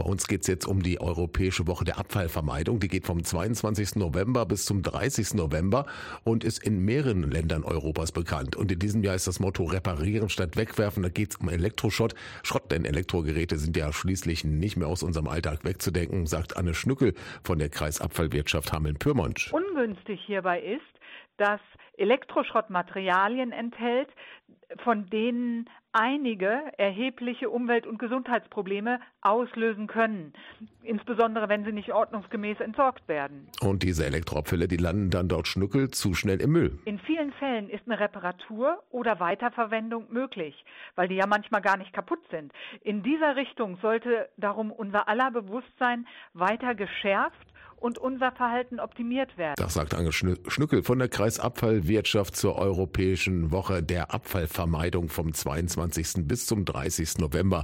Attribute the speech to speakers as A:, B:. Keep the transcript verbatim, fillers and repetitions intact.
A: uns geht es jetzt um die Europäische Woche der Abfallvermeidung. Die geht vom zweiundzwanzigsten November bis zum dreißigsten November und ist in mehreren Ländern Europas bekannt. Und in diesem Jahr ist das Motto Reparieren statt Wegwerfen. Da geht es um Elektroschrott. Schrott, denn Elektrogeräte sind ja schließlich nicht mehr aus unserem Alltag wegzudenken, sagt Anne Schnückel von der Kreisabfallwirtschaft Hameln-Pyrmont.
B: Ungünstig hierbei ist, dass Elektroschrott Materialien enthält, von denen einige erhebliche Umwelt- und Gesundheitsprobleme auslösen können, insbesondere wenn sie nicht ordnungsgemäß entsorgt werden.
A: Und diese Elektroabfälle, die landen dann dort Schnückel zu schnell im Müll.
B: In vielen Fällen ist eine Reparatur oder Weiterverwendung möglich, weil die ja manchmal gar nicht kaputt sind. In dieser Richtung sollte darum unser aller Bewusstsein weiter geschärft und unser Verhalten optimiert werden.
A: Das sagt Anne Schnückel von der Kreisabfallwirtschaft zur Europäischen Woche der Abfallvermeidung vom zweiundzwanzigsten bis zum dreißigsten November.